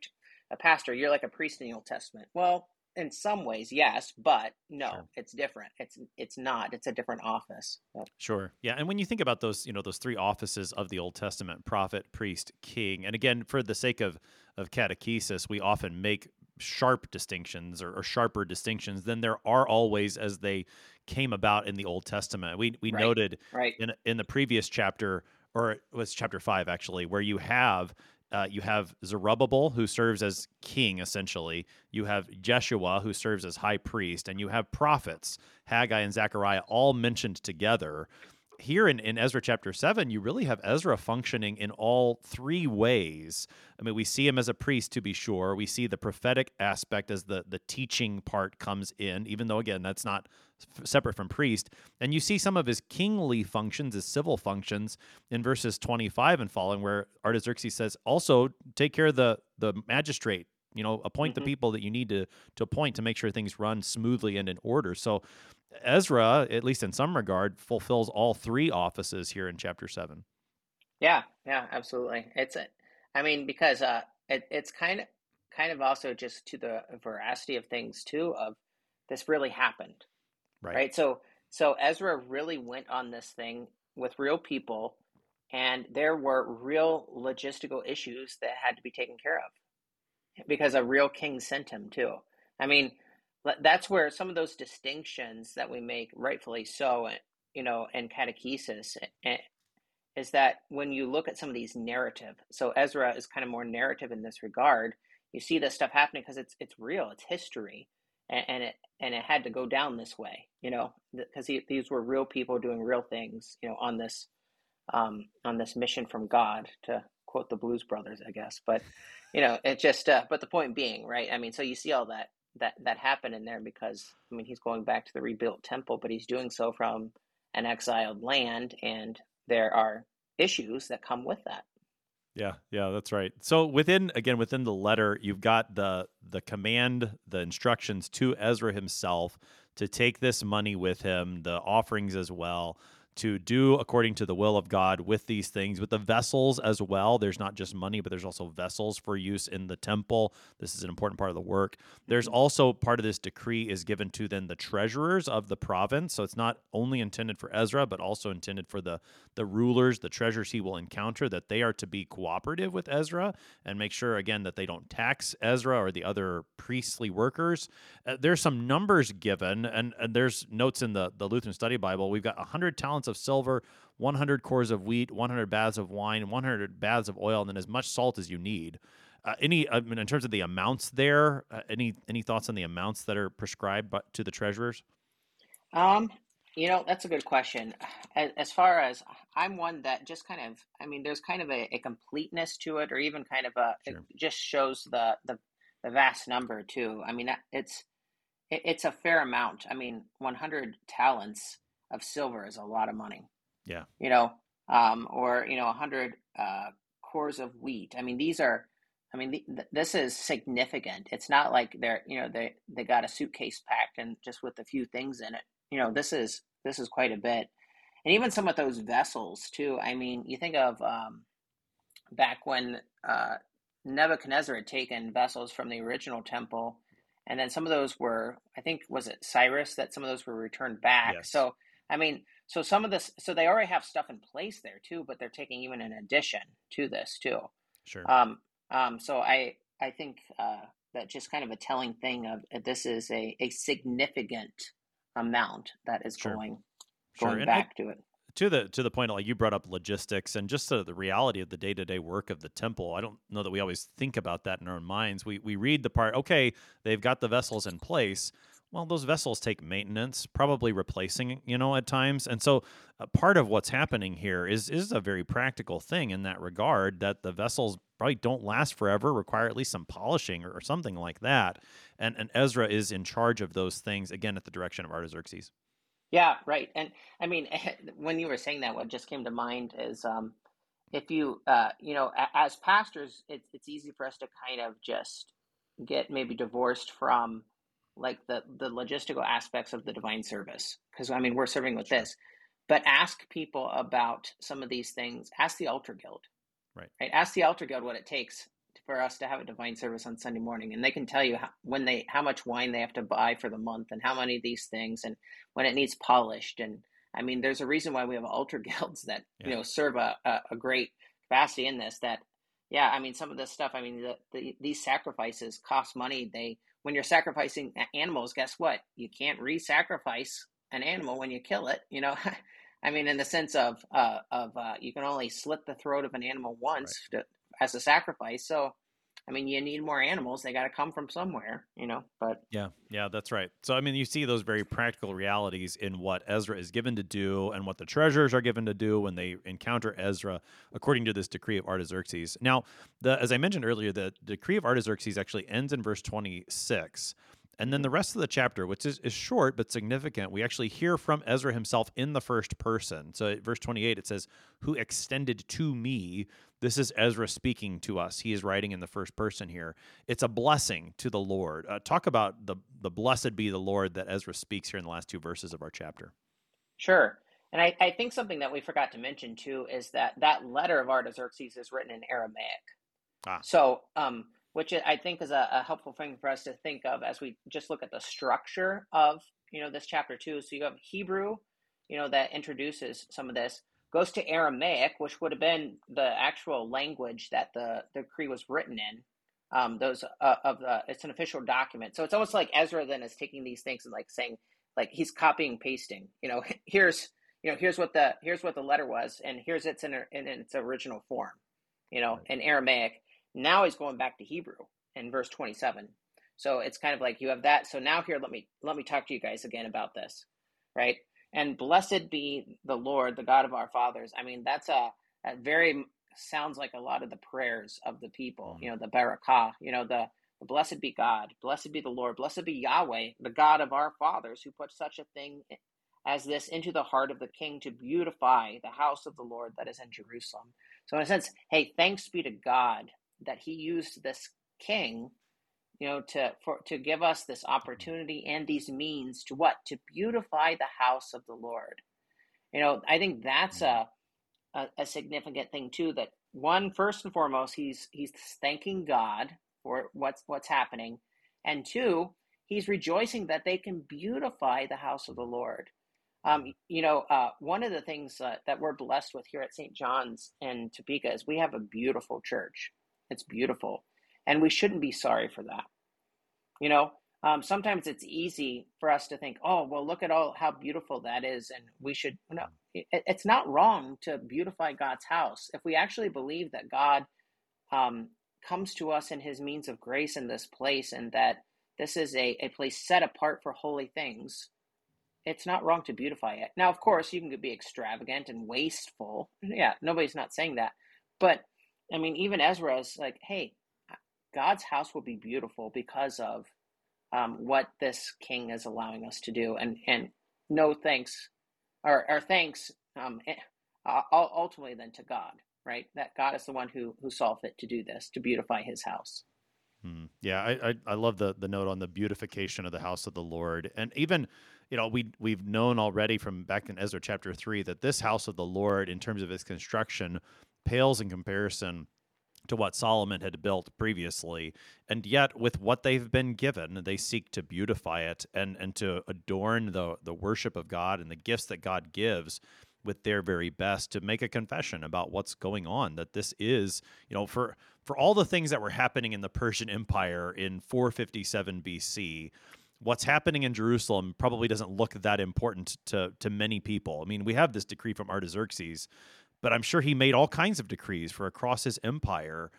a pastor, you're like a priest in the Old Testament. Well, in some ways, yes, but no, sure. It's different. It's not. It's a different office. So. Sure. Yeah. And when you think about those, those three offices of the Old Testament, prophet, priest, king, and again, for the sake of catechesis, we often make sharp distinctions or sharper distinctions than there are always as they came about in the Old Testament. We noted in the previous chapter, or it was chapter 5 actually, where you have Zerubbabel, who serves as king, essentially. You have Jeshua, who serves as high priest, and you have prophets, Haggai and Zechariah, all mentioned together. Here in Ezra chapter 7, you really have Ezra functioning in all three ways. I mean, we see him as a priest, to be sure. We see the prophetic aspect as the teaching part comes in, even though, again, that's not separate from priest. And you see some of his kingly functions, his civil functions, in verses 25 and following, where Artaxerxes says, also take care of the magistrate, appoint the people that you need to appoint to make sure things run smoothly and in order. So Ezra, at least in some regard, fulfills all three offices here in chapter 7. Yeah, absolutely. Because it's kind of also just to the veracity of things too, of this really happened, right? So Ezra really went on this thing with real people, and there were real logistical issues that had to be taken care of because a real king sent him too. I mean, that's where some of those distinctions that we make, rightfully so, in catechesis, is that when you look at some of these narrative, so Ezra is kind of more narrative in this regard. You see this stuff happening because it's real, it's history, and it had to go down this way, because these were real people doing real things, on this mission from God, to quote the Blues Brothers, I guess. But it just but the point being, right? I mean, so you see all that happened in there because, he's going back to the rebuilt temple, but he's doing so from an exiled land, and there are issues that come with that. Yeah, yeah, that's right. So within the letter, you've got the command, the instructions to Ezra himself to take this money with him, the offerings as well, to do according to the will of God with these things, with the vessels as well. There's not just money, but there's also vessels for use in the temple. This is an important part of the work. There's also part of this decree is given to then the treasurers of the province. So it's not only intended for Ezra, but also intended for the rulers, the treasurers he will encounter, that they are to be cooperative with Ezra and make sure, again, that they don't tax Ezra or the other priestly workers. There's some numbers given, and there's notes in the Lutheran Study Bible. We've got 100 talents of silver, 100 cores of wheat, 100 baths of wine, 100 baths of oil, and then as much salt as you need. In terms of the amounts there, any thoughts on the amounts that are prescribed to the treasurers? Um, that's a good question. As far as I'm one that just kind of, there's kind of a completeness to it, or even kind of it Sure. just shows the vast number too. It's a fair amount. 100 talents of silver is a lot of money, Yeah. or 100 cores of wheat. This is significant. It's not like they got a suitcase packed and just with a few things in it. This is quite a bit, and even some of those vessels too. You think of back when Nebuchadnezzar had taken vessels from the original temple, and then some of those were, I think, was it Cyrus that some of those were returned back? Yes. So some of this, so they already have stuff in place there too, but they're taking even an addition to this too. Sure. So I think that just kind of a telling thing of this is a significant amount that is Sure. going back to it. To the point, like you brought up logistics and just the reality of the day-to-day work of the temple. I don't know that we always think about that in our own minds. We read the part, okay, they've got the vessels in place. Well, those vessels take maintenance, probably replacing, at times. And so part of what's happening here is a very practical thing in that regard, that the vessels probably don't last forever, require at least some polishing or something like that. And Ezra is in charge of those things, again, at the direction of Artaxerxes. Yeah, right. And when you were saying that, what just came to mind is if you, as pastors, it's easy for us to kind of just get maybe divorced from like the logistical aspects of the divine service. Because, we're serving with this. But ask people about some of these things. Ask the altar guild. Right? Ask the altar guild what it takes for us to have a divine service on Sunday morning, and they can tell you how much wine they have to buy for the month, and how many of these things, and when it needs polished. And there's a reason why we have altar guilds that serve a great capacity in this. That some of this stuff. These sacrifices cost money. When you're sacrificing animals, guess what? You can't re-sacrifice an animal when you kill it. In the sense of you can only slit the throat of an animal once as a sacrifice. So, you need more animals. They got to come from somewhere, but. Yeah, that's right. So, you see those very practical realities in what Ezra is given to do and what the treasurers are given to do when they encounter Ezra, according to this decree of Artaxerxes. Now, as I mentioned earlier, the decree of Artaxerxes actually ends in verse 26. And then the rest of the chapter, which is short but significant, we actually hear from Ezra himself in the first person. So at verse 28, it says, "Who extended to me." This is Ezra speaking to us. He is writing in the first person here. It's a blessing to the Lord. Talk about the blessed be the Lord that Ezra speaks here in the last two verses of our chapter. Sure. And I think something that we forgot to mention too is that letter of Artaxerxes is written in Aramaic. So, which I think is a helpful thing for us to think of as we just look at the structure of, this chapter too. So you have Hebrew, that introduces some of this, goes to Aramaic, which would have been the actual language that the decree was written in. It's an official document. So it's almost like Ezra then is taking these things and like saying, like he's copying, pasting, here's what the letter was, and here's it's in its original form, in Aramaic. Now he's going back to Hebrew in verse 27. So it's kind of like you have that. So now here, let me talk to you guys again about this, right? And blessed be the Lord, the God of our fathers. That's that very sounds like a lot of the prayers of the people, the barakah, the blessed be God, blessed be the Lord, blessed be Yahweh, the God of our fathers, who put such a thing as this into the heart of the king to beautify the house of the Lord that is in Jerusalem. So in a sense, hey, thanks be to God that he used this king, to give us this opportunity and these means to what? To beautify the house of the Lord. I think that's a significant thing too, that one, first and foremost, he's thanking God for what's happening. And two, he's rejoicing that they can beautify the house of the Lord. One of the things that we're blessed with here at St. John's in Topeka is we have a beautiful church. It's beautiful. And we shouldn't be sorry for that. Sometimes it's easy for us to think, oh, well, look at how beautiful that is. And we should, it's not wrong to beautify God's house. If we actually believe that God comes to us in his means of grace in this place, and that this is a place set apart for holy things, it's not wrong to beautify it. Now, of course, you can be extravagant and wasteful. Yeah, nobody's not saying that. But, I mean, even Ezra's like, hey, God's house will be beautiful because of what this king is allowing us to do. And no thanks, or thanks ultimately then to God, right? That God is the one who saw fit to do this, to beautify his house. Yeah, I love the note on the beautification of the house of the Lord. And even, we've known already from back in Ezra chapter 3 that this house of the Lord, in terms of its construction, pales in comparison to what Solomon had built previously. And yet, with what they've been given, they seek to beautify it and to adorn the worship of God and the gifts that God gives with their very best, to make a confession about what's going on, that this is, for all the things that were happening in the Persian Empire in 457 BC, what's happening in Jerusalem probably doesn't look that important to many people. I mean, we have this decree from Artaxerxes, but I'm sure he made all kinds of decrees for across his empire.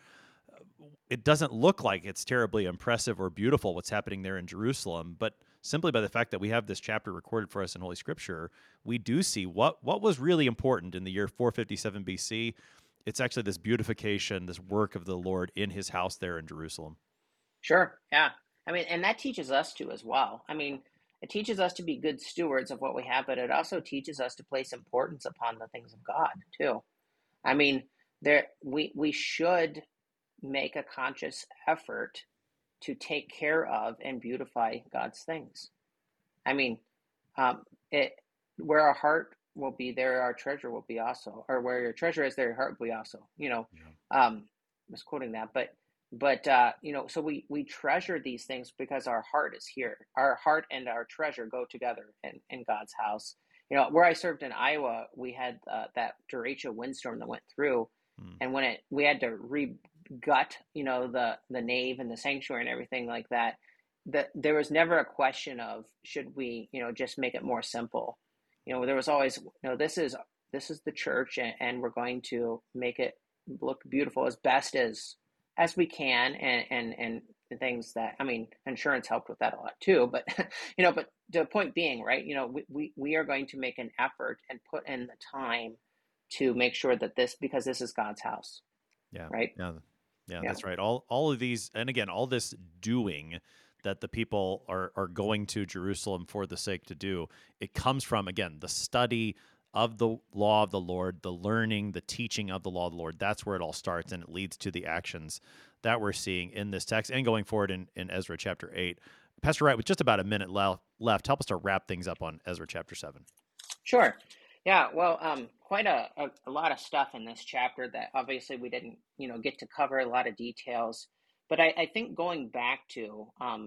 It doesn't look like it's terribly impressive or beautiful what's happening there in Jerusalem, but simply by the fact that we have this chapter recorded for us in Holy Scripture, we do see what was really important in the year 457 BC. It's actually this beautification, this work of the Lord in his house there in Jerusalem. Sure, yeah. I mean, and that teaches us to as well. I mean, it teaches us to be good stewards of what we have, but it also teaches us to place importance upon the things of God too. I mean, we should make a conscious effort to take care of and beautify God's things. I mean, where our heart will be, there our treasure will be also. Or where your treasure is, there your heart will be also. Misquoting that, but so we treasure these things because our heart is here. Our heart and our treasure go together in God's house. Where I served in Iowa, we had that derecha windstorm that went through, and when we had to gut, the nave and the sanctuary and everything like that. There was never a question of should we, just make it more simple. There was always, this is the church, and we're going to make it look beautiful as best as we can, and things that, I mean, insurance helped with that a lot too, but but the point being, right, we are going to make an effort and put in the time to make sure that because this is God's house. Yeah. Right. Yeah, that's right. All of these, and again, all this doing that the people are going to Jerusalem for the sake to do, it comes from, again, the study of the law of the Lord, the learning, the teaching of the law of the Lord. That's where it all starts, and it leads to the actions that we're seeing in this text and going forward in Ezra chapter 8. Pastor Wright, with just about a minute left, help us to wrap things up on Ezra chapter 7. Sure. Yeah, well, quite a lot of stuff in this chapter that obviously we didn't, get to cover, a lot of details. But I think going back to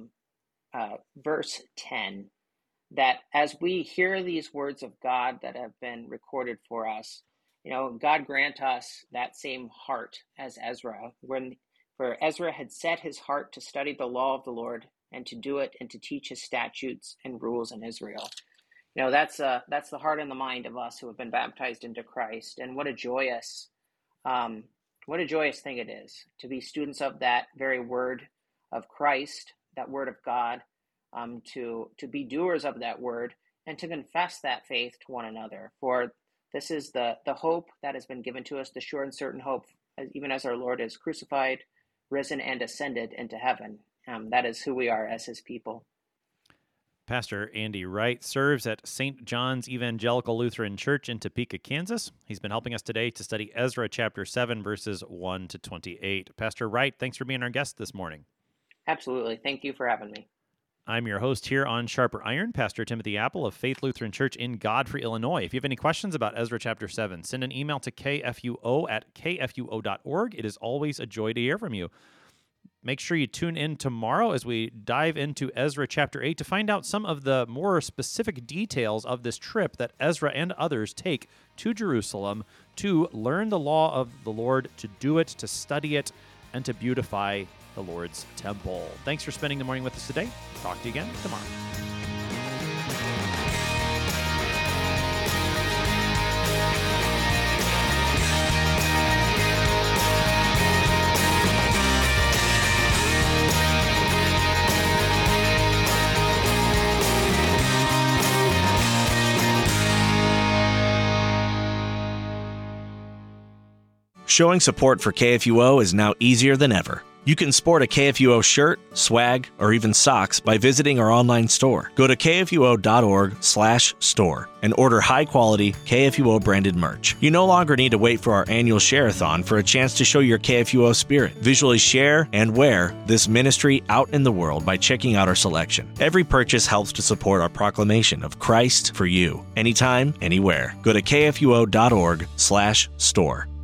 verse 10, that as we hear these words of God that have been recorded for us, God grant us that same heart as Ezra, for Ezra had set his heart to study the law of the Lord and to do it and to teach his statutes and rules in Israel. That's the heart and the mind of us who have been baptized into Christ. And what a joyous thing it is to be students of that very word of Christ, that word of God, to be doers of that word and to confess that faith to one another. For this is the hope that has been given to us, the sure and certain hope, even as our Lord is crucified, risen, and ascended into heaven. That is who we are as his people. Pastor Andy Wright serves at St. John's Evangelical Lutheran Church in Topeka, Kansas. He's been helping us today to study Ezra chapter 7, verses 1 to 28. Pastor Wright, thanks for being our guest this morning. Absolutely. Thank you for having me. I'm your host here on Sharper Iron, Pastor Timothy Apple of Faith Lutheran Church in Godfrey, Illinois. If you have any questions about Ezra chapter 7, send an email to kfuo@kfuo.org. It is always a joy to hear from you. Make sure you tune in tomorrow as we dive into Ezra chapter 8 to find out some of the more specific details of this trip that Ezra and others take to Jerusalem to learn the law of the Lord, to do it, to study it, and to beautify the Lord's temple. Thanks for spending the morning with us today. Talk to you again tomorrow. Showing support for KFUO is now easier than ever. You can sport a KFUO shirt, swag, or even socks by visiting our online store. Go to kfuo.org/store and order high-quality KFUO-branded merch. You no longer need to wait for our annual share-a-thon for a chance to show your KFUO spirit. Visually share and wear this ministry out in the world by checking out our selection. Every purchase helps to support our proclamation of Christ for you, anytime, anywhere. Go to kfuo.org/store.